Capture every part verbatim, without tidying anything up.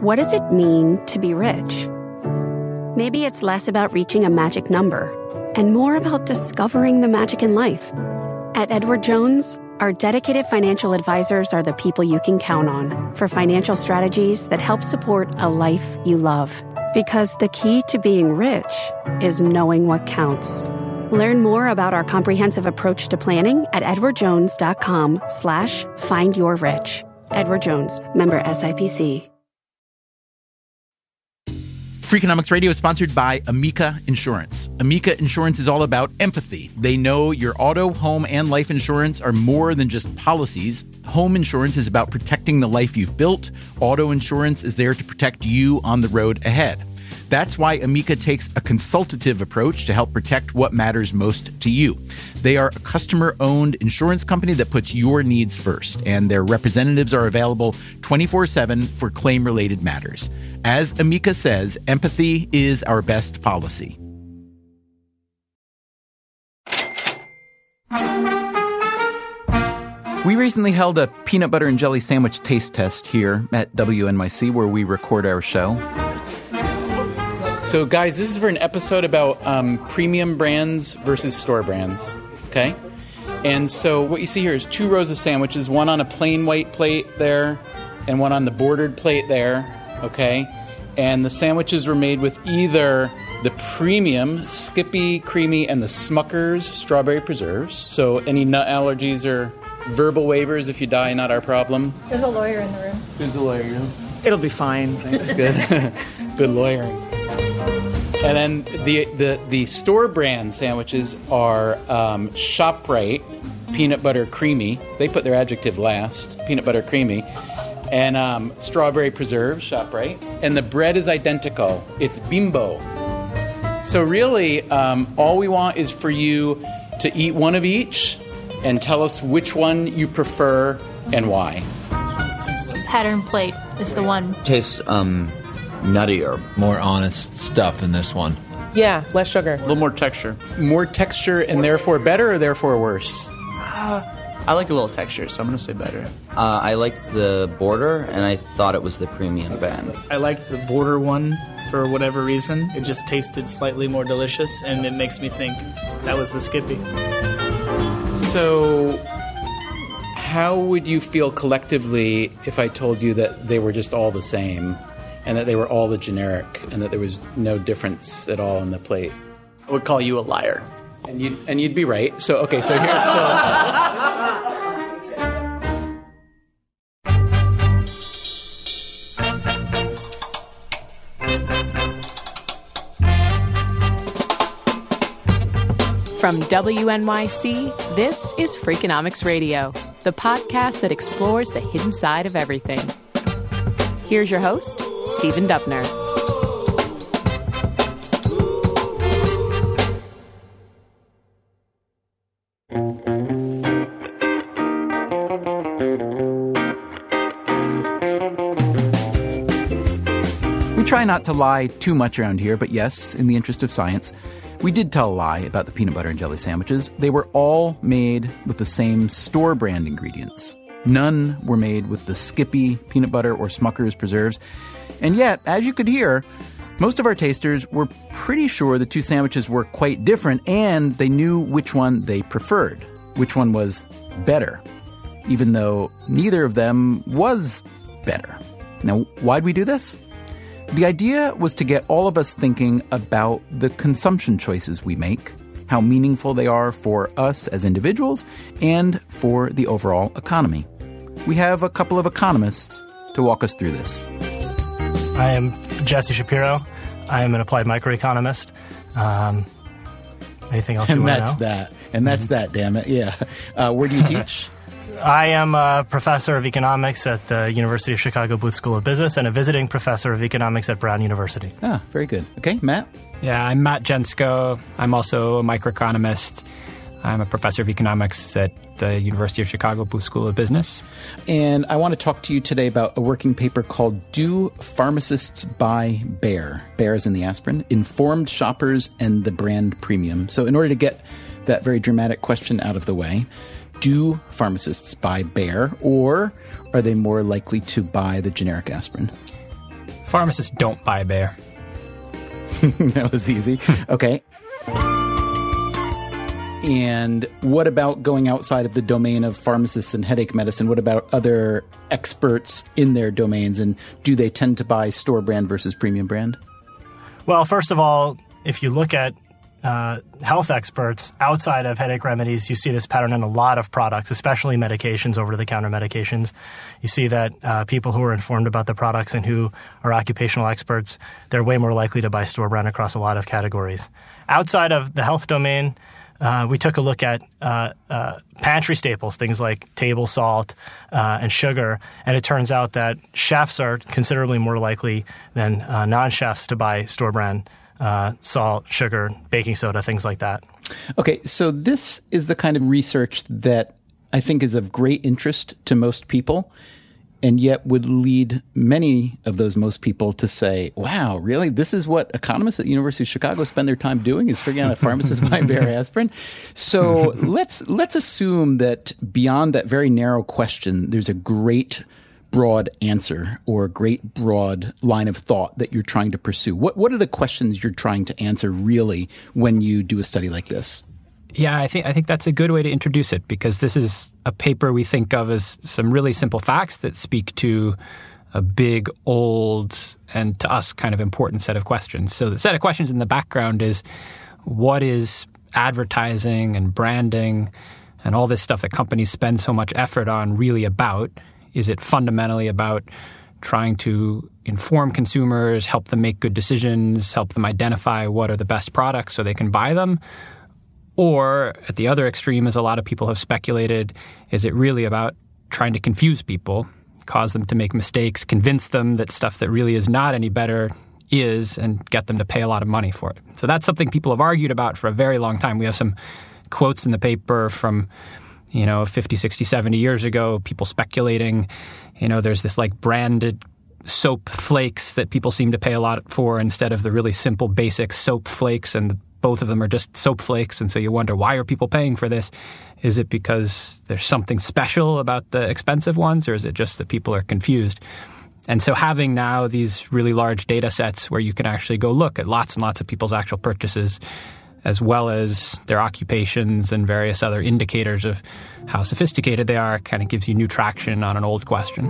what does it mean to be rich? Maybe it's less about reaching a magic number and more about discovering the magic in life. At Edward Jones, our dedicated financial advisors are the people you can count on for financial strategies that help support a life you love. Because the key to being rich is knowing what counts. Learn more about our comprehensive approach to planning at edwardjones.com slash find your rich. Edward Jones, member S I P C. Freakonomics Radio is sponsored by Amica Insurance. Amica Insurance is all about empathy. They know your auto, home, and life insurance are more than just policies. Home insurance is about protecting the life you've built. Auto insurance is there to protect you on the road ahead. That's why Amica takes a consultative approach to help protect what matters most to you. They are a customer-owned insurance company that puts your needs first, and their representatives are available twenty-four seven for claim-related matters. As Amica says, empathy is our best policy. We recently held a peanut butter and jelly sandwich taste test here at W N Y C, where we record our show. So, guys, this is for an episode about um, premium brands versus store brands, okay? And so what you see here is two rows of sandwiches, one on a plain white plate there and one on the bordered plate there, okay? And the sandwiches were made with either the premium Skippy Creamy and the Smucker's strawberry preserves. So any nut allergies or verbal waivers, if you die, not our problem. There's a lawyer in the room. There's a lawyer in the room. It'll be fine. That's good. Good lawyering. And then the, the, the store brand sandwiches are um, ShopRite Peanut Butter Creamy. They put their adjective last, peanut butter creamy. And um, strawberry preserves, ShopRite. And the bread is identical. It's Bimbo. So really, um, all we want is for you to eat one of each and tell us which one you prefer and why. Pattern plate is the one. Tastes um, nuttier. More honest stuff in this one. Yeah, less sugar. A little more texture. More texture and therefore better or therefore worse? Uh, I like a little texture, so I'm going to say better. Uh, I liked the border, and I thought it was the premium band. I liked the border one for whatever reason. It just tasted slightly more delicious, and it makes me think that was the Skippy. So, how would you feel collectively if I told you that they were just all the same, and that they were all the generic, and that there was no difference at all on the plate? I would call you a liar. And you'd, and you'd be right. So, okay, so here, so... From W N Y C, this is Freakonomics Radio, the podcast that explores the hidden side of everything. Here's your host, Stephen Dubner. We try not to lie too much around here, but yes, in the interest of science, we did tell a lie about the peanut butter and jelly sandwiches. They were all made with the same store brand ingredients. None were made with the Skippy peanut butter or Smucker's preserves. And yet, as you could hear, most of our tasters were pretty sure the two sandwiches were quite different, and they knew which one they preferred, which one was better, even though neither of them was better. Now, why'd we do this? The idea was to get all of us thinking about the consumption choices we make, how meaningful they are for us as individuals, and for the overall economy. We have a couple of economists to walk us through this. I am Jesse Shapiro. I am an applied microeconomist. Um, anything else you and want to know? that's that. And that's that, damn it. Yeah. Uh, where do you teach? I am a professor of economics at the University of Chicago Booth School of Business and a visiting professor of economics at Brown University. Ah, very good. Okay, Matt? Yeah, I'm Matt Jensko. I'm also a microeconomist. I'm a professor of economics at the University of Chicago Booth School of Business. And I want to talk to you today about a working paper called Do Pharmacists Buy Bayer? Bayer is in the aspirin. Informed Shoppers and the Brand Premium. So in order to get that very dramatic question out of the way, do pharmacists buy Bayer, or are they more likely to buy the generic aspirin? Pharmacists don't buy Bayer. That was easy. Okay. And what about going outside of the domain of pharmacists and headache medicine? What about other experts in their domains? And do they tend to buy store brand versus premium brand? Well, first of all, if you look at uh, health experts outside of headache remedies, you see this pattern in a lot of products, especially medications, over-the-counter medications. You see that uh, people who are informed about the products and who are occupational experts, they're way more likely to buy store brand across a lot of categories. Outside of the health domain, Uh, we took a look at uh, uh, pantry staples, things like table salt uh, and sugar, and it turns out that chefs are considerably more likely than uh, non-chefs to buy store brand uh, salt, sugar, baking soda, things like that. Okay, so this is the kind of research that I think is of great interest to most people, and yet would lead many of those most people to say, wow, really? This is what economists at the University of Chicago spend their time doing, is figuring out if pharmacists buy Bayer aspirin? So let's let's assume that beyond that very narrow question, there's a great broad answer or a great broad line of thought that you're trying to pursue. What what are the questions you're trying to answer really when you do a study like this? Yeah, I think I think that's a good way to introduce it, because this is a paper we think of as some really simple facts that speak to a big, old, and to us kind of important set of questions. So the set of questions in the background is, what is advertising and branding and all this stuff that companies spend so much effort on really about? Is it fundamentally about trying to inform consumers, help them make good decisions, help them identify what are the best products so they can buy them? Or at the other extreme, as a lot of people have speculated, is it really about trying to confuse people, cause them to make mistakes, convince them that stuff that really is not any better is, and get them to pay a lot of money for it? So that's something people have argued about for a very long time. We have some quotes in the paper from, you know, fifty, sixty, seventy years ago, people speculating, you know, there's this like branded soap flakes that people seem to pay a lot for instead of the really simple basic soap flakes, and the both of them are just soap flakes, and so you wonder, why are people paying for this? Is it because there's something special about the expensive ones, or is it just that people are confused? And so having now these really large data sets where you can actually go look at lots and lots of people's actual purchases, as well as their occupations and various other indicators of how sophisticated they are, kind of gives you new traction on an old question.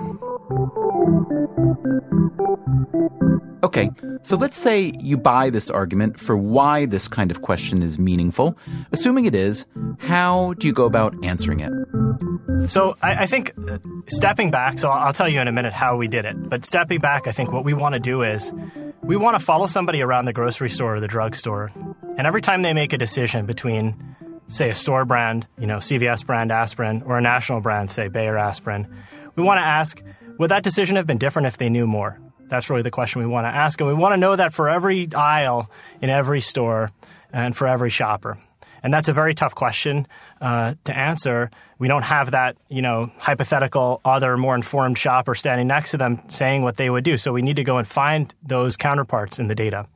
Okay, so let's say you buy this argument for why this kind of question is meaningful. Assuming it is, how do you go about answering it? So I, I think stepping back, so I'll tell you in a minute how we did it, but stepping back, I think what we want to do is we want to follow somebody around the grocery store or the drugstore, and every time they make a decision between, say, a store brand, you know, C V S brand aspirin, or a national brand, say, Bayer aspirin, we want to ask, would that decision have been different if they knew more? That's really the question we want to ask. And we want to know that for every aisle in every store and for every shopper. And that's a very tough question uh, to answer. We don't have that, you know, hypothetical other more informed shopper standing next to them saying what they would do. So we need to go and find those counterparts in the data.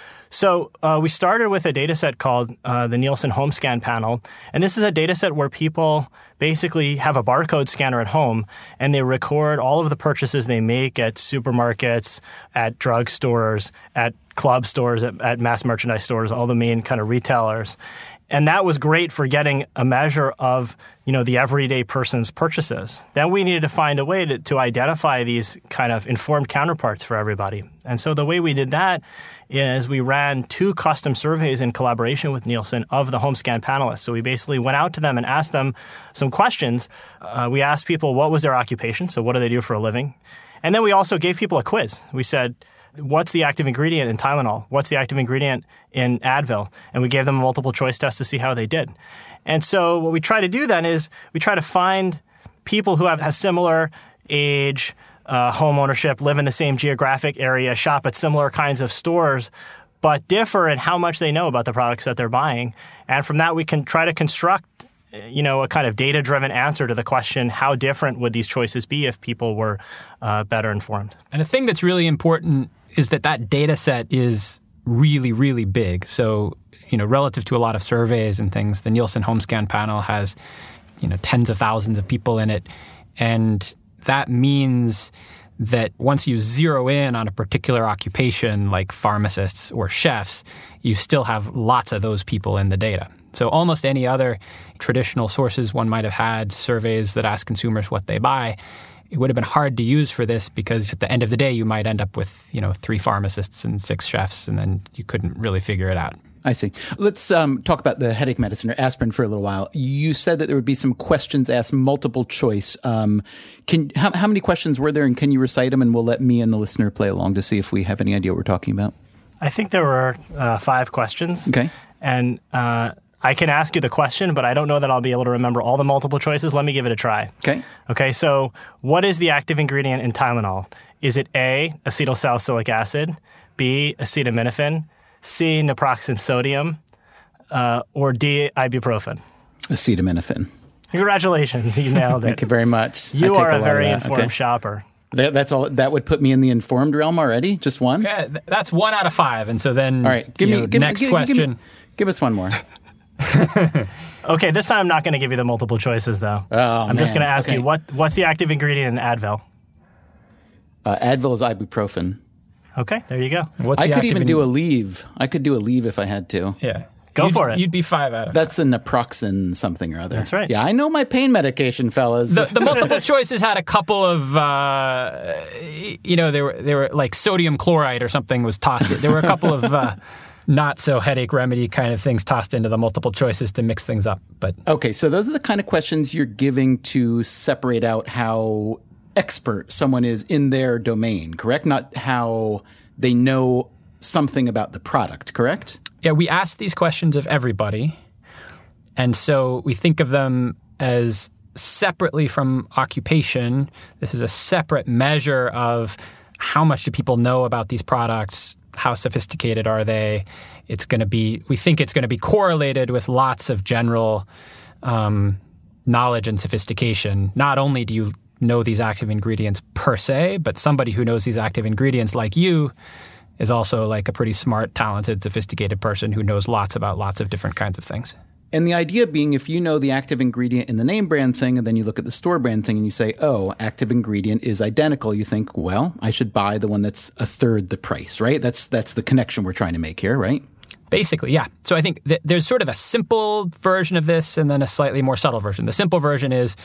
So uh, we started with a data set called uh, the Nielsen Home Scan Panel. And this is a data set where people basically have a barcode scanner at home, and they record all of the purchases they make at supermarkets, at drugstores, at club stores, at, at mass merchandise stores, all the main kind of retailers. And that was great for getting a measure of, you know, the everyday person's purchases. Then we needed to find a way to, to identify these kind of informed counterparts for everybody. And so the way we did that is we ran two custom surveys in collaboration with Nielsen of the home scan panelists. So we basically went out to them and asked them some questions. Uh, we asked people what was their occupation, so what do they do for a living? And then we also gave people a quiz. We said, what's the active ingredient in Tylenol? What's the active ingredient in Advil? And we gave them a multiple choice test to see how they did. And so what we try to do then is we try to find people who have a similar age, uh, home ownership, live in the same geographic area, shop at similar kinds of stores, but differ in how much they know about the products that they're buying. And from that, we can try to construct, you know, a kind of data-driven answer to the question, how different would these choices be if people were uh, better informed? And a thing that's really important is that that data set is really, really big. So, you know, relative to a lot of surveys and things, the Nielsen Home Scan Panel has, you know, tens of thousands of people in it. And that means that once you zero in on a particular occupation like pharmacists or chefs, you still have lots of those people in the data. So almost any other traditional sources one might have had, surveys that ask consumers what they buy, it would have been hard to use for this because at the end of the day, you might end up with, you know, three pharmacists and six chefs, and then you couldn't really figure it out. I see. Let's um, talk about the headache medicine or aspirin for a little while. You said that there would be some questions asked, multiple choice. Um, can how, how many questions were there, and can you recite them? And we'll let me and the listener play along to see if we have any idea what we're talking about. I think there were uh, five questions. Okay. And uh, I can ask you the question, but I don't know that I'll be able to remember all the multiple choices. Let me give it a try. Okay. Okay, so what is the active ingredient in Tylenol? Is it A, acetylsalicylic acid, B, acetaminophen, C, naproxen sodium, uh, or D, ibuprofen? Acetaminophen. Congratulations, you nailed it. Thank you very much. You are a, a very of informed okay. shopper. That, that's all. That would put me in the informed realm already. Just one. Yeah, that's one out of five. And so then, all right. Give me know, give, next give, question. Give, me, give us one more. Okay, this time I'm not going to give you the multiple choices, though. Oh, I'm man. just going to ask okay. you, what what's the active ingredient in Advil? Uh, Advil is ibuprofen. Okay, there you go. What's I the could even in- do a leave. I could do a leave if I had to. Yeah. Go you'd, for it. You'd be five out of That's a naproxen something or other. That's right. Yeah, I know my pain medication, fellas. The, the multiple choices had a couple of, uh, you know, they were they were like sodium chloride or something was tossed in. There were a couple of uh, not so headache remedy kind of things tossed into the multiple choices to mix things up. But okay, so those are the kind of questions you're giving to separate out how expert someone is in their domain, correct? Not how they know something about the product, correct? Yeah, we ask these questions of everybody. And so we think of them as separately from occupation. This is a separate measure of how much do people know about these products, how sophisticated are they. It's going to be, we think it's going to be correlated with lots of general um, knowledge and sophistication. Not only do you know these active ingredients per se, but somebody who knows these active ingredients like you is also like a pretty smart, talented, sophisticated person who knows lots about lots of different kinds of things. And the idea being, if you know the active ingredient in the name brand thing, and then you look at the store brand thing and you say, oh, active ingredient is identical, you think, well, I should buy the one that's a third the price, right? That's that's the connection we're trying to make here, right? Basically, yeah. So I think th- there's sort of a simple version of this and then a slightly more subtle version. The simple version is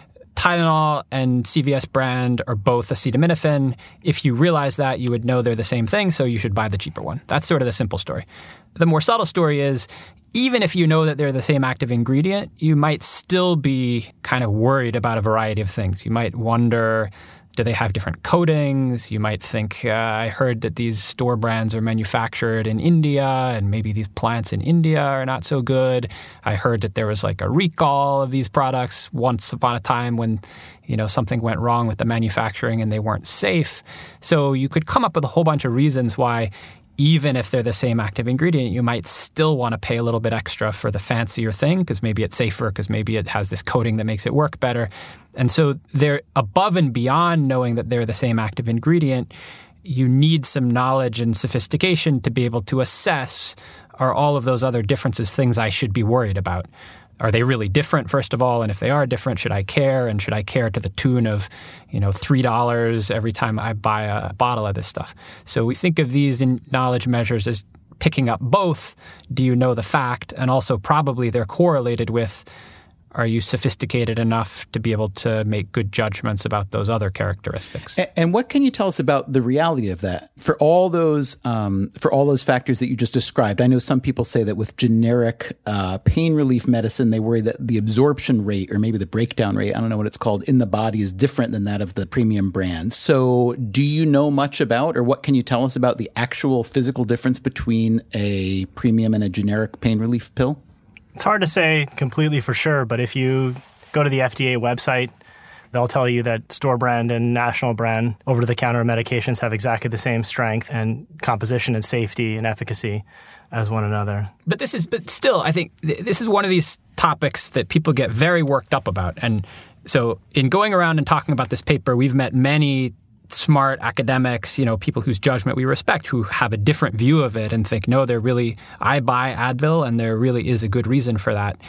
Tylenol and C V S brand are both acetaminophen. If you realize that, you would know they're the same thing, so you should buy the cheaper one. That's sort of the simple story. The more subtle story is, even if you know that they're the same active ingredient, you might still be kind of worried about a variety of things. You might wonder, do they have different coatings? You might think, uh, I heard that these store brands are manufactured in India, and maybe these plants in India are not so good. I heard that there was like a recall of these products once upon a time when, you know, something went wrong with the manufacturing and they weren't safe. So you could come up with a whole bunch of reasons why, even if they're the same active ingredient, you might still want to pay a little bit extra for the fancier thing because maybe it's safer, because maybe it has this coating that makes it work better. And so they're above and beyond knowing that they're the same active ingredient. You need some knowledge and sophistication to be able to assess, are all of those other differences things I should be worried about? Are they really different, first of all? And if they are different, should I care? And should I care to the tune of, you know, three dollars every time I buy a bottle of this stuff? So we think of these in knowledge measures as picking up both, do you know the fact? And also probably they're correlated with, are you sophisticated enough to be able to make good judgments about those other characteristics? And, and what can you tell us about the reality of that? For all those um, for all those factors that you just described, I know some people say that with generic uh, pain relief medicine, they worry that the absorption rate or maybe the breakdown rate, I don't know what it's called, in the body is different than that of the premium brands. So do you know much about, or what can you tell us about the actual physical difference between a premium and a generic pain relief pill? It's hard to say completely for sure, but if you go to the F D A website, they'll tell you that store brand and national brand over-the-counter medications have exactly the same strength and composition and safety and efficacy as one another. But this is, but still, I think th- this is one of these topics that people get very worked up about. And so in going around and talking about this paper, we've met many smart academics, you know, people whose judgment we respect, who have a different view of it and think, no, there really, I buy Advil and there really is a good reason for that.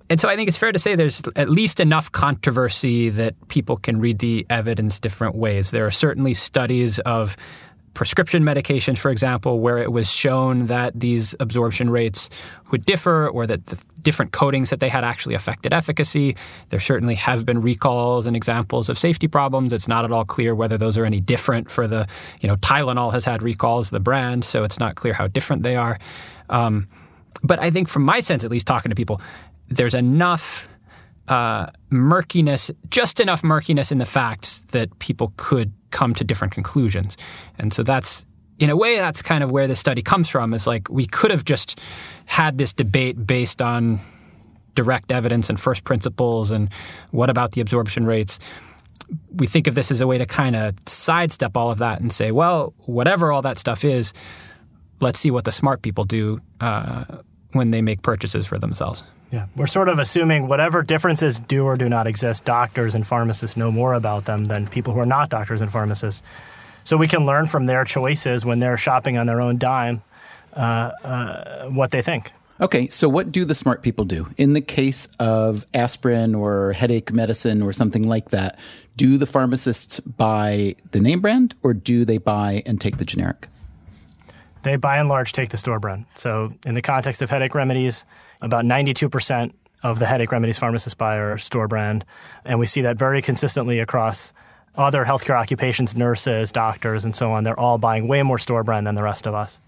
And so I think it's fair to say there's at least enough controversy that people can read the evidence different ways. There are certainly studies of prescription medications, for example, where it was shown that these absorption rates would differ or that the different coatings that they had actually affected efficacy. There certainly have been recalls and examples of safety problems. It's not at all clear whether those are any different for the, you know, Tylenol has had recalls, the brand, so it's not clear how different they are. Um, but I think from my sense, at least talking to people, there's enough uh, murkiness, just enough murkiness in the facts that people could come to different conclusions. And so that's, in a way, that's kind of where this study comes from, is like we could have just had this debate based on direct evidence and first principles and what about the absorption rates. We think of this as a way to kind of sidestep all of that and say, well, whatever all that stuff is, let's see what the smart people do uh, when they make purchases for themselves. Yeah, we're sort of assuming whatever differences do or do not exist, doctors and pharmacists know more about them than people who are not doctors and pharmacists. So we can learn from their choices when they're shopping on their own dime uh, uh, what they think. Okay, so what do the smart people do? In the case of aspirin or headache medicine or something like that, do the pharmacists buy the name brand or do they buy and take the generic? They, by and large, take the store brand. So in the context of headache remedies, about ninety-two percent of the headache remedies pharmacists buy are store brand. And we see that very consistently across other healthcare occupations, nurses, doctors, and so on. They're all buying way more store brand than the rest of us.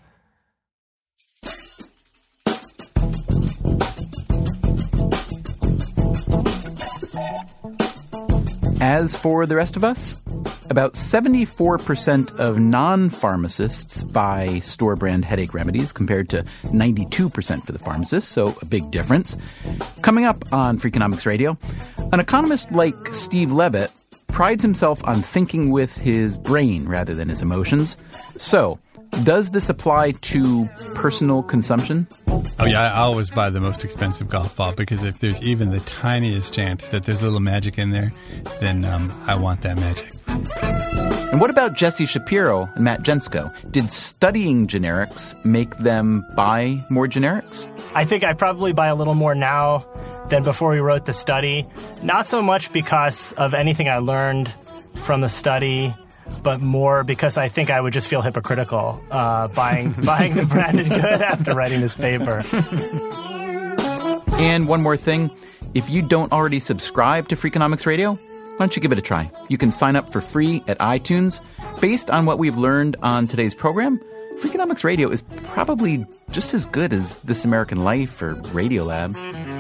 As for the rest of us, about seventy-four percent of non-pharmacists buy store-brand headache remedies compared to ninety-two percent for the pharmacists, so a big difference. Coming up on Freakonomics Radio, an economist like Steve Levitt prides himself on thinking with his brain rather than his emotions. So, does this apply to personal consumption? Oh, yeah, I always buy the most expensive golf ball because if there's even the tiniest chance that there's a little magic in there, then um, I want that magic. And what about Jesse Shapiro and Matt Jensko? Did studying generics make them buy more generics? I think I probably buy a little more now than before we wrote the study. Not so much because of anything I learned from the study, but more because I think I would just feel hypocritical uh, buying buying the branded good after writing this paper. And one more thing, if you don't already subscribe to Freakonomics Radio, why don't you give it a try? You can sign up for free at iTunes. Based on what we've learned on today's program, Freakonomics Radio is probably just as good as This American Life or Radiolab.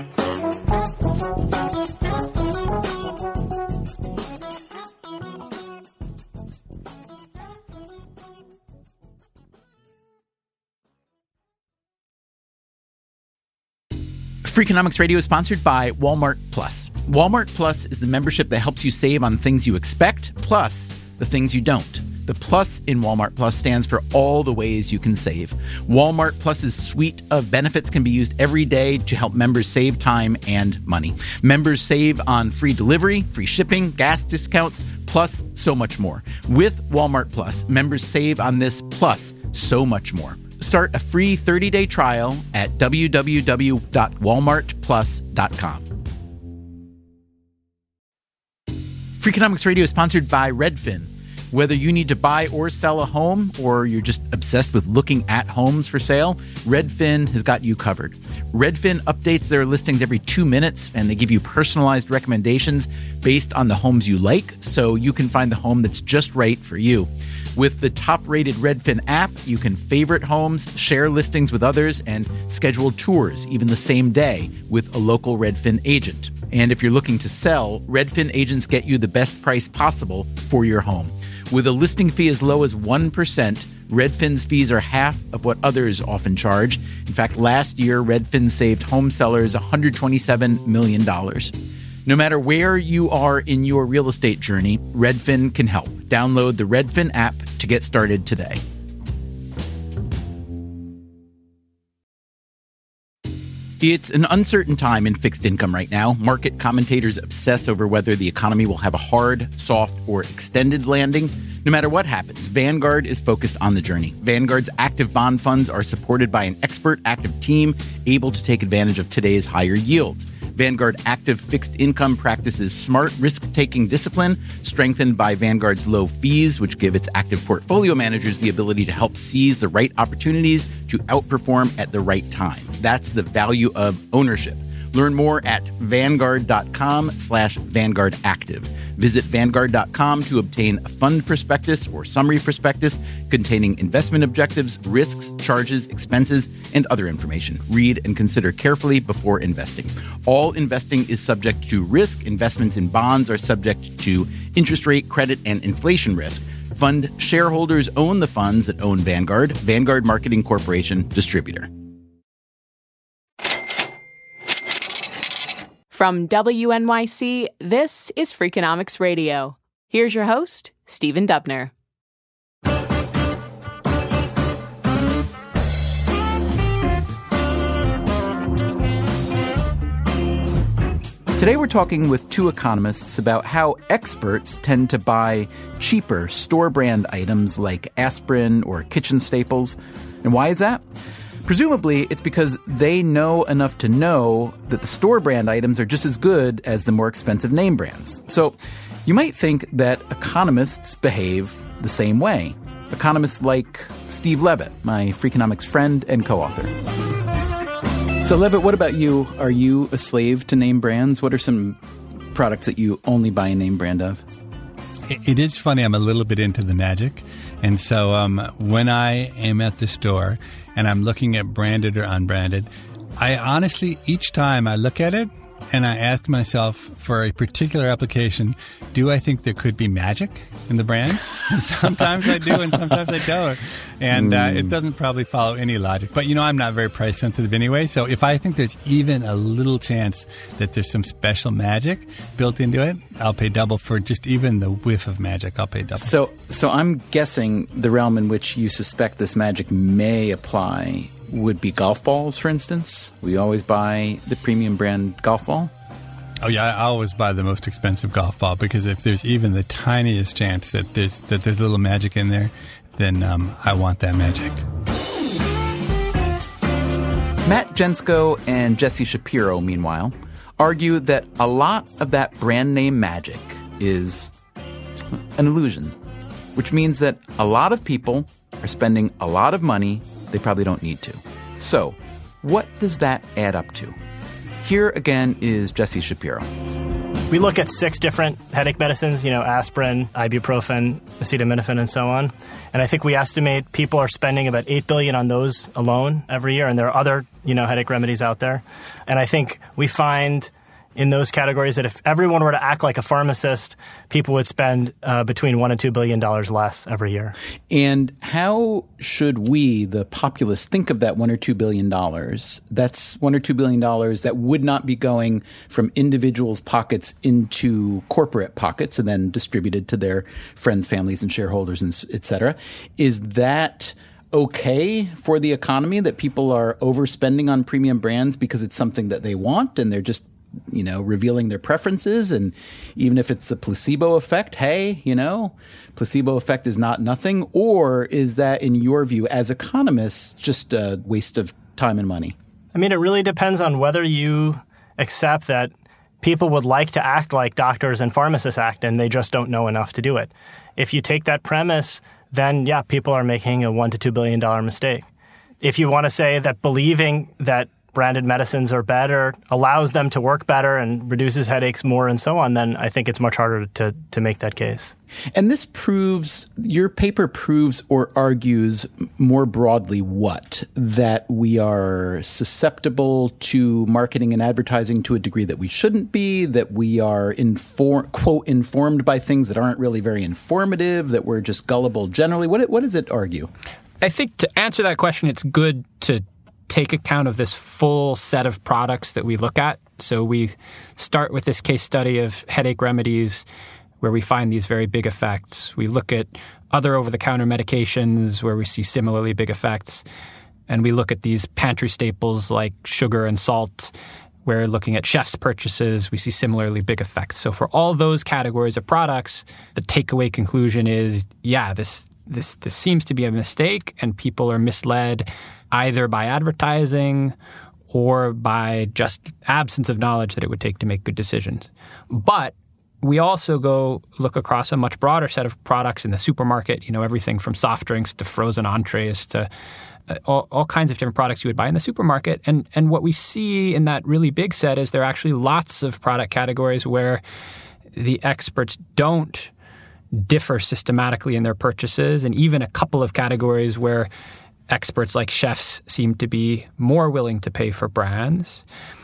Freakonomics Radio is sponsored by Walmart Plus. Walmart Plus is the membership that helps you save on things you expect, plus the things you don't. The plus in Walmart Plus stands for all the ways you can save. Walmart Plus's suite of benefits can be used every day to help members save time and money. Members save on free delivery, free shipping, gas discounts, plus so much more. With Walmart Plus, members save on this plus so much more. Start a free thirty-day trial at w w w dot walmart plus dot com. Freakonomics Radio is sponsored by Redfin. Whether you need to buy or sell a home, or you're just obsessed with looking at homes for sale, Redfin has got you covered. Redfin updates their listings every two minutes, and they give you personalized recommendations based on the homes you like, so you can find the home that's just right for you. With the top-rated Redfin app, you can favorite homes, share listings with others, and schedule tours even the same day with a local Redfin agent. And if you're looking to sell, Redfin agents get you the best price possible for your home. With a listing fee as low as one percent, Redfin's fees are half of what others often charge. In fact, last year, Redfin saved home sellers one hundred twenty-seven million dollars. No matter where you are in your real estate journey, Redfin can help. Download the Redfin app to get started today. It's an uncertain time in fixed income right now. Market commentators obsess over whether the economy will have a hard, soft, or extended landing. No matter what happens, Vanguard is focused on the journey. Vanguard's active bond funds are supported by an expert active team able to take advantage of today's higher yields. Vanguard Active Fixed Income practices smart risk-taking discipline, strengthened by Vanguard's low fees, which give its active portfolio managers the ability to help seize the right opportunities to outperform at the right time. That's the value of ownership. Learn more at Vanguard.com slash Vanguard Active. Visit Vanguard dot com to obtain a fund prospectus or summary prospectus containing investment objectives, risks, charges, expenses, and other information. Read and consider carefully before investing. All investing is subject to risk. Investments in bonds are subject to interest rate, credit, and inflation risk. Fund shareholders own the funds that own Vanguard. Vanguard Marketing Corporation, distributor. From W N Y C, this is Freakonomics Radio. Here's your host, Stephen Dubner. Today we're talking with two economists about how experts tend to buy cheaper store-brand items like aspirin or kitchen staples. And why is that? Presumably, it's because they know enough to know that the store brand items are just as good as the more expensive name brands. So you might think that economists behave the same way. Economists like Steve Levitt, my Freakonomics friend and co-author. So Levitt, what about you? Are you a slave to name brands? What are some products that you only buy a name brand of? It is funny. I'm a little bit into the magic. And so um, when I am at the store and I'm looking at branded or unbranded, I honestly, each time I look at it and I ask myself for a particular application, do I think there could be magic in the brand? And sometimes I do and sometimes I don't. And uh, it doesn't probably follow any logic. But, you know, I'm not very price sensitive anyway. So if I think there's even a little chance that there's some special magic built into it, I'll pay double for just even the whiff of magic. I'll pay double. So, so I'm guessing the realm in which you suspect this magic may apply would be golf balls, for instance. We always buy the premium brand golf ball. Oh, yeah, I always buy the most expensive golf ball because if there's even the tiniest chance that there's that there's a little magic in there, then um, I want that magic. Matt Jensko and Jesse Shapiro, meanwhile, argue that a lot of that brand name magic is an illusion, which means that a lot of people are spending a lot of money they probably don't need to. So, what does that add up to? Here again is Jesse Shapiro. We look at six different headache medicines, you know, aspirin, ibuprofen, acetaminophen, and so on. And I think we estimate people are spending about eight billion dollars on those alone every year. And there are other, you know, headache remedies out there. And I think we find in those categories that if everyone were to act like a pharmacist, people would spend uh, between one and two billion dollars less every year. And how should we, the populace, think of that one or two billion dollars? That's one or two billion dollars that would not be going from individuals' pockets into corporate pockets and then distributed to their friends, families, and shareholders, and et cetera. Is that okay for the economy that people are overspending on premium brands because it's something that they want and they're just, you know, revealing their preferences? And even if it's the placebo effect, hey, you know, placebo effect is not nothing. Or is that, in your view, as economists, just a waste of time and money? I mean, it really depends on whether you accept that people would like to act like doctors and pharmacists act, and they just don't know enough to do it. If you take that premise, then, yeah, people are making a one to two billion dollar mistake. If you want to say that believing that branded medicines are better allows them to work better and reduces headaches more and so on, then I think it's much harder to, to make that case. And this proves, your paper proves or argues more broadly what? That we are susceptible to marketing and advertising to a degree that we shouldn't be, that we are, inform, quote, informed by things that aren't really very informative, that we're just gullible generally. What, what does it argue? I think to answer that question, it's good to take account of this full set of products that we look at. So we start with this case study of headache remedies where we find these very big effects. We look at other over-the-counter medications where we see similarly big effects. And we look at these pantry staples like sugar and salt, where looking at chef's purchases, we see similarly big effects. So for all those categories of products, the takeaway conclusion is, yeah, this this this seems to be a mistake and people are misled either by advertising or by just absence of knowledge that it would take to make good decisions. But we also go look across a much broader set of products in the supermarket, you know, everything from soft drinks to frozen entrees to uh, all, all kinds of different products you would buy in the supermarket. And and what we see in that really big set is there are actually lots of product categories where the experts don't differ systematically in their purchases, and even a couple of categories where experts like chefs seem to be more willing to pay for brands.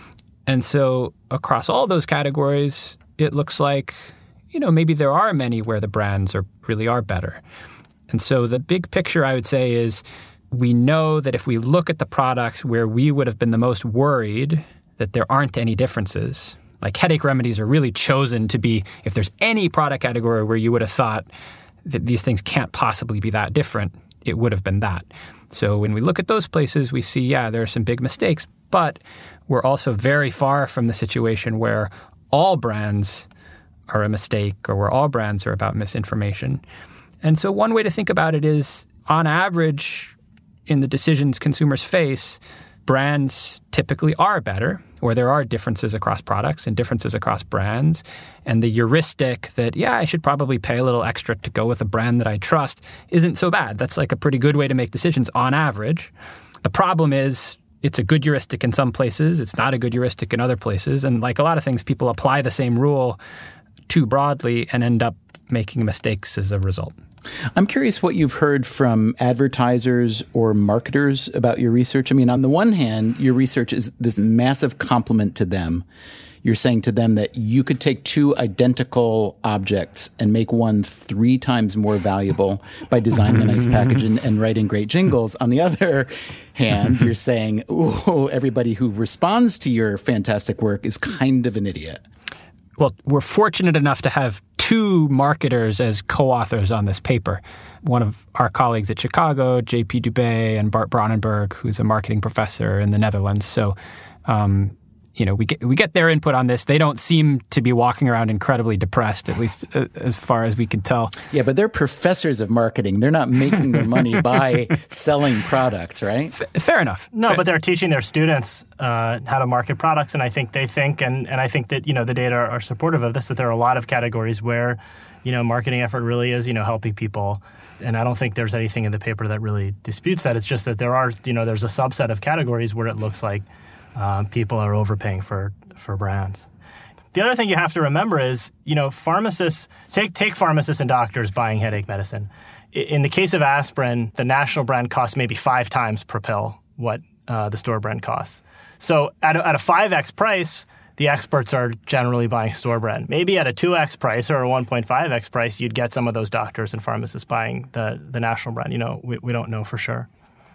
And so across all those categories, it looks like, you know, maybe there are many where the brands are really are better. And so the big picture, I would say, is we know that if we look at the products where we would have been the most worried that there aren't any differences, like headache remedies are really chosen to be, if there's any product category where you would have thought that these things can't possibly be that different, it would have been that. So when we look at those places, we see, yeah, there are some big mistakes, but we're also very far from the situation where all brands are a mistake or where all brands are about misinformation. And so one way to think about it is, on average, in the decisions consumers face, brands typically are better, or there are differences across products and differences across brands. And the heuristic that, yeah, I should probably pay a little extra to go with a brand that I trust isn't so bad. That's like a pretty good way to make decisions on average. The problem is, it's a good heuristic in some places. It's not a good heuristic in other places. And like a lot of things, people apply the same rule too broadly and end up making mistakes as a result. I'm curious what you've heard from advertisers or marketers about your research. I mean, on the one hand, your research is this massive compliment to them. You're saying to them that you could take two identical objects and make one three times more valuable by designing a nice package and, and writing great jingles. On the other hand, you're saying, ooh, everybody who responds to your fantastic work is kind of an idiot. Well, we're fortunate enough to have two marketers as co-authors on this paper. One of our colleagues at Chicago, J P Dubé, and Bart Brandenburg, who's a marketing professor in the Netherlands. So, um, you know, we get, we get their input on this. They don't seem to be walking around incredibly depressed, at least uh, as far as we can tell. Yeah, but they're professors of marketing. They're not making their money by selling products, right? F- fair enough. No, fair. but they're teaching their students uh, how to market products, and I think they think, and, and I think that, you know, the data are, are supportive of this, that there are a lot of categories where, you know, marketing effort really is, you know, helping people. And I don't think there's anything in the paper that really disputes that. It's just that there are, you know, there's a subset of categories where it looks like Uh, people are overpaying for, for brands. The other thing you have to remember is, you know, pharmacists, take, take pharmacists and doctors buying headache medicine. In the case of aspirin, the national brand costs maybe five times per pill what uh, the store brand costs. So at a, at a five x price, the experts are generally buying store brand. Maybe at a two x price or a one point five x price, you'd get some of those doctors and pharmacists buying the, the national brand. You know, we, we don't know for sure.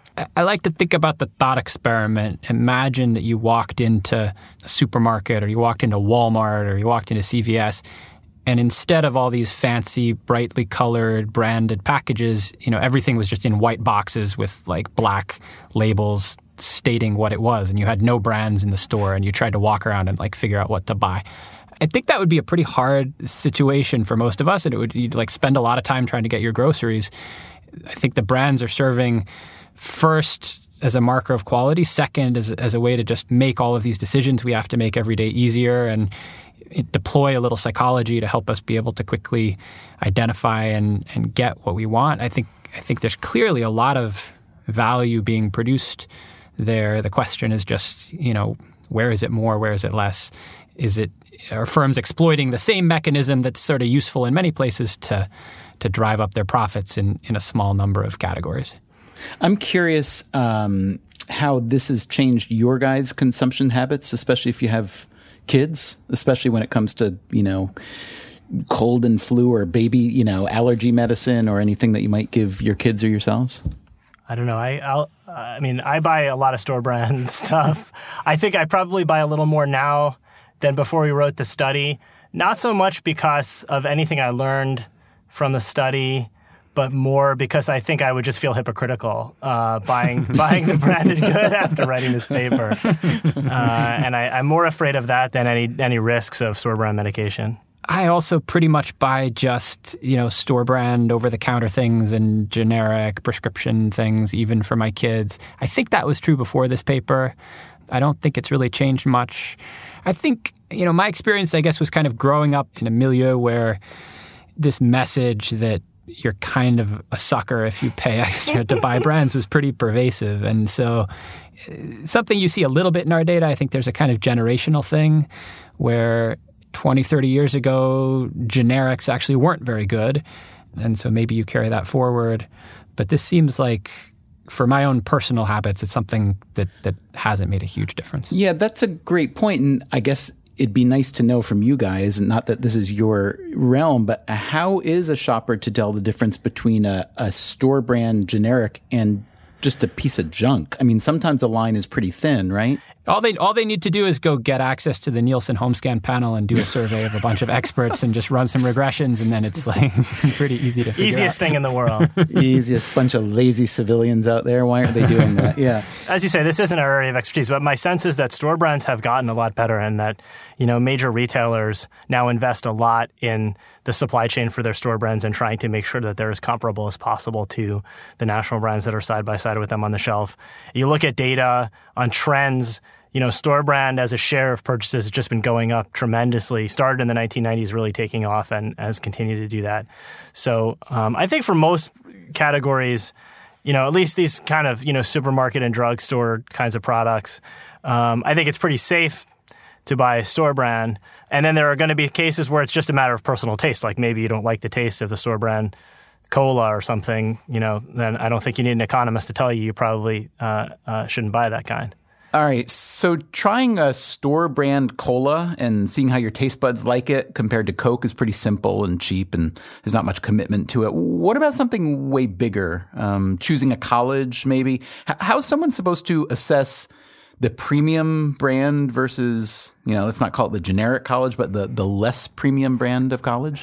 I like to think about the thought experiment. Imagine that you walked into a supermarket, or you walked into Walmart, or you walked into C V S, and instead of all these fancy, brightly colored, branded packages, you know, everything was just in white boxes with like black labels stating what it was, and you had no brands in the store, and you tried to walk around and like figure out what to buy. I think that would be a pretty hard situation for most of us, and it would, you'd like spend a lot of time trying to get your groceries. I think the brands are serving first as a marker of quality, second as, as a way to just make all of these decisions we have to make every day easier, and deploy a little psychology to help us be able to quickly identify and, and get what we want. I think I think there's clearly a lot of value being produced there. The question is just, you know, where is it more, where is it less? Is it, are firms exploiting the same mechanism that's sort of useful in many places to to drive up their profits in, in a small number of categories? I'm curious um, how this has changed your guys' consumption habits, especially if you have kids, especially when it comes to, you know, cold and flu or baby, you know, allergy medicine or anything that you might give your kids or yourselves? I don't know. I I'll, I mean, I buy a lot of store brand stuff. I think I probably buy a little more now than before we wrote the study. Not so much because of anything I learned from the study, but more because I think I would just feel hypocritical uh, buying buying the branded good after writing this paper. Uh, and I, I'm more afraid of that than any any risks of store brand medication. I also pretty much buy just, you know, store brand, over-the-counter things and generic prescription things, even for my kids. I think that was true before this paper. I don't think it's really changed much. I think, you know, my experience, I guess, was kind of growing up in a milieu where this message that you're kind of a sucker if you pay extra to buy brands was pretty pervasive. And so something you see a little bit in our data, I think there's a kind of generational thing where twenty, thirty years ago, generics actually weren't very good. And so maybe you carry that forward. But this seems like, for my own personal habits, it's something that, that hasn't made a huge difference. Yeah, that's a great point. And I guess it'd be nice to know from you guys, not that this is your realm, but how is a shopper to tell the difference between a, a store brand generic and just a piece of junk? I mean, sometimes the line is pretty thin, right? All they all they need to do is go get access to the Nielsen HomeScan panel and do a survey of a bunch of experts and just run some regressions, and then it's like pretty easy to figure Easiest out. thing in the world. Easiest bunch of lazy civilians out there. Why aren't they doing that? Yeah. As you say, this isn't our area of expertise, but my sense is that store brands have gotten a lot better, and that, you know, major retailers now invest a lot in the supply chain for their store brands and trying to make sure that they're as comparable as possible to the national brands that are side by side with them on the shelf. You look at data on trends. You know, store brand as a share of purchases has just been going up tremendously. Started in the nineteen nineties, really taking off, and has continued to do that. So um, I think for most categories, you know, at least these kind of, you know, supermarket and drugstore kinds of products, um, I think it's pretty safe to buy a store brand. And then there are going to be cases where it's just a matter of personal taste. Like maybe you don't like the taste of the store brand cola or something, you know, then I don't think you need an economist to tell you you probably uh, uh, shouldn't buy that kind. All right. So trying a store brand cola and seeing how your taste buds like it compared to Coke is pretty simple and cheap, and there's not much commitment to it. What about something way bigger? Um, choosing a college, maybe? H- how's someone supposed to assess the premium brand versus, you know, let's not call it the generic college, but the, the less premium brand of college?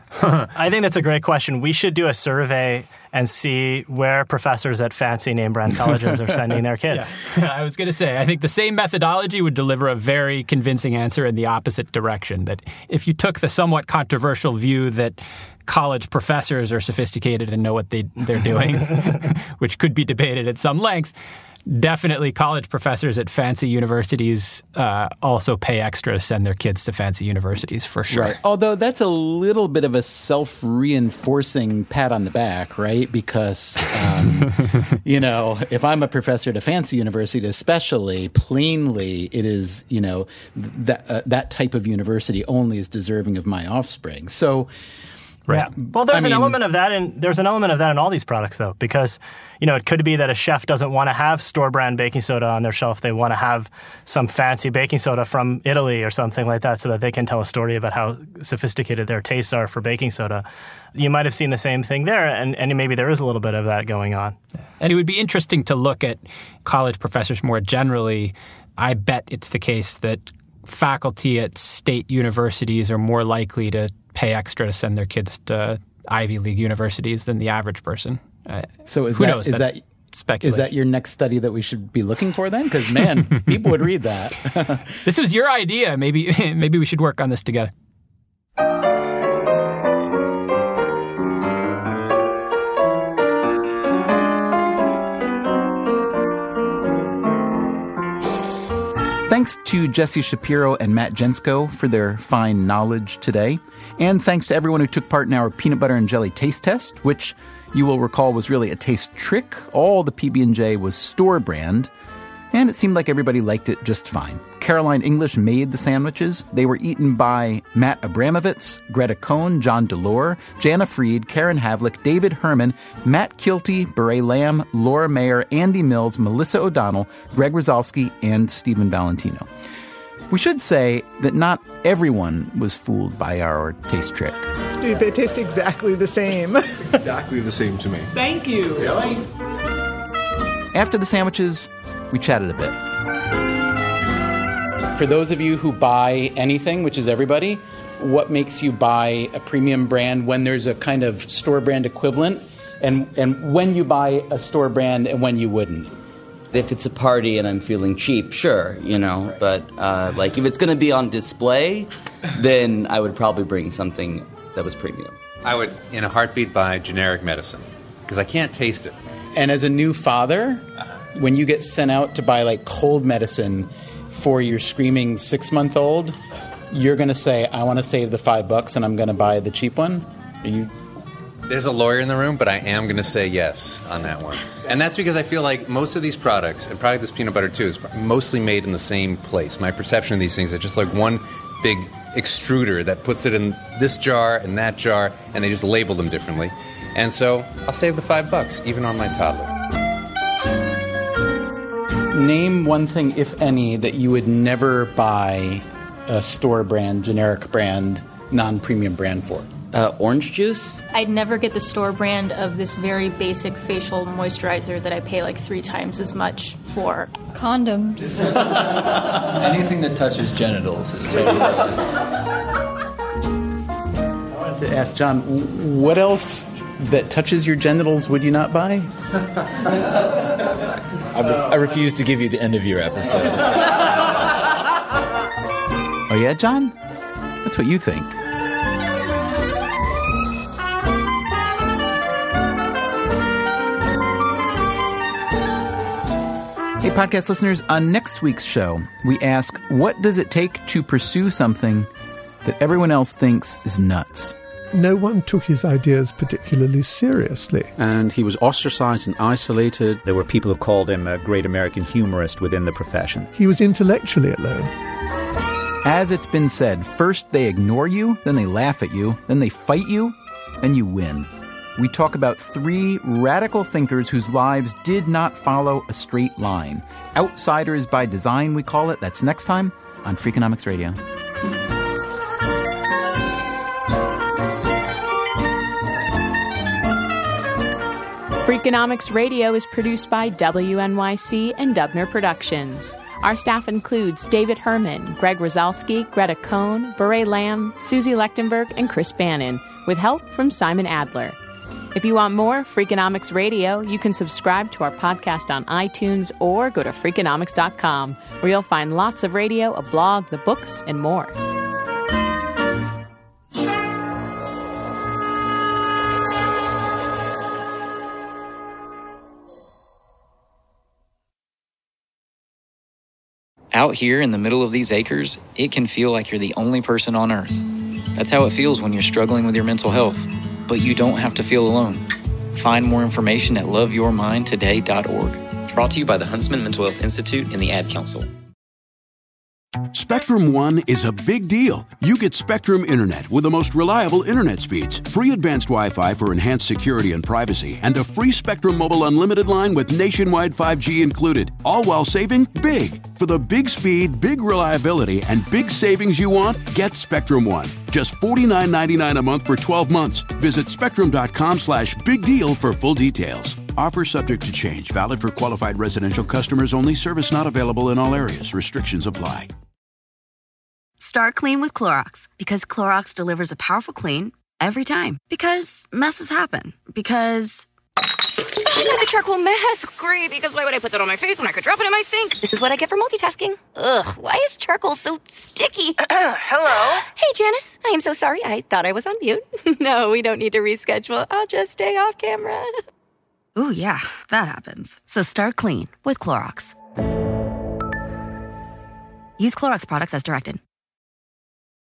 I think that's a great question. We should do a survey and see where professors at fancy name brand colleges are sending their kids. Yeah. I was going to say, I think the same methodology would deliver a very convincing answer in the opposite direction. That if you took the somewhat controversial view that college professors are sophisticated and know what they, they're doing, which could be debated at some length, definitely college professors at fancy universities uh, also pay extra to send their kids to fancy universities, for sure. Right. Although that's a little bit of a self-reinforcing pat on the back, right? Because, um, you know, if I'm a professor at a fancy university, especially, plainly, it is, you know, that uh, that type of university only is deserving of my offspring. So... Right. Yeah. Well, there's I an mean, element of that, and there's an element of that in all these products, though, because, you know, it could be that a chef doesn't want to have store brand baking soda on their shelf. They want to have some fancy baking soda from Italy or something like that, so that they can tell a story about how sophisticated their tastes are for baking soda. You might have seen the same thing there, and, and maybe there is a little bit of that going on. And it would be interesting to look at college professors more generally. I bet it's the case that faculty at state universities are more likely to pay extra to send their kids to Ivy League universities than the average person. Uh, so is who that knows? is That's that speculation. Is that your next study that we should be looking for then? Because man, people would read that. This was your idea. Maybe maybe we should work on this together. Thanks to Jesse Shapiro and Matt Jensko for their fine knowledge today. And thanks to everyone who took part in our peanut butter and jelly taste test, which you will recall was really a taste trick. All the P B and J was store brand, and it seemed like everybody liked it just fine. Caroline English made the sandwiches. They were eaten by Matt Abramovitz, Greta Cohn, John Delore, Jana Fried, Karen Havlick, David Herman, Matt Kilty, Beret Lamb, Laura Mayer, Andy Mills, Melissa O'Donnell, Greg Rosalsky, and Stephen Valentino. We should say that not everyone was fooled by our taste trick. Dude, they taste exactly the same. Exactly the same to me. Thank you. Really? After the sandwiches, we chatted a bit. For those of you who buy anything, which is everybody, what makes you buy a premium brand when there's a kind of store brand equivalent, and and when you buy a store brand and when you wouldn't? If it's a party and I'm feeling cheap, sure, you know. But, uh, like, if it's going to be on display, then I would probably bring something that was premium. I would, in a heartbeat, buy generic medicine, because I can't taste it. And as a new father, when you get sent out to buy, like, cold medicine for your screaming six-month-old, you're going to say, I want to save the five bucks and I'm going to buy the cheap one? Are you... There's a lawyer in the room, but I am going to say yes on that one. And that's because I feel like most of these products, and probably this peanut butter too, is mostly made in the same place. My perception of these things is just like one big extruder that puts it in this jar and that jar, and they just label them differently. And so I'll save the five bucks, even on my toddler. Name one thing, if any, that you would never buy a store brand, generic brand, non-premium brand for. Uh, orange juice? I'd never get the store brand of this very basic facial moisturizer that I pay like three times as much for. Condoms. Anything that touches genitals is totally relevant. I wanted to ask John, what else that touches your genitals would you not buy? I, re- I refuse to give you the end of your episode. Oh yeah, John? That's what you think. Hey, podcast listeners, on next week's show, we ask, what does it take to pursue something that everyone else thinks is nuts? No one took his ideas particularly seriously. And he was ostracized and isolated. There were people who called him a great American humorist within the profession. He was intellectually alone. As it's been said, first they ignore you, then they laugh at you, then they fight you, then you win. We talk about three radical thinkers whose lives did not follow a straight line. Outsiders by design, we call it. That's next time on Freakonomics Radio. Freakonomics Radio is produced by W N Y C and Dubner Productions. Our staff includes David Herman, Greg Rosalski, Greta Cohn, Beret Lamb, Susie Lechtenberg, and Chris Bannon, with help from Simon Adler. If you want more Freakonomics Radio, you can subscribe to our podcast on iTunes or go to Freakonomics dot com, where you'll find lots of radio, a blog, the books, and more. Out here in the middle of these acres, it can feel like you're the only person on Earth. That's how it feels when you're struggling with your mental health. But you don't have to feel alone. Find more information at love your mind today dot org. Brought to you by the Huntsman Mental Health Institute and the Ad Council. Spectrum One is a big deal. You get Spectrum Internet with the most reliable internet speeds, free advanced Wi-Fi for enhanced security and privacy, and a free Spectrum Mobile Unlimited line with nationwide five G included, all while saving big. For the big speed, big reliability, and big savings you want, get Spectrum One. Just forty-nine ninety-nine a month for twelve months. Visit spectrum.com slash big deal for full details. Offer subject to change. Valid for qualified residential customers only. Service not available in all areas. Restrictions apply. Start clean with Clorox, because Clorox delivers a powerful clean every time. Because messes happen. Because... I the charcoal mask. Great, because why would I put that on my face when I could drop it in my sink? This is what I get for multitasking. Ugh, why is charcoal so sticky? Hello? Hey, Janice. I am so sorry. I thought I was on mute. No, we don't need to reschedule. I'll just stay off camera. Ooh, yeah, that happens. So start clean with Clorox. Use Clorox products as directed.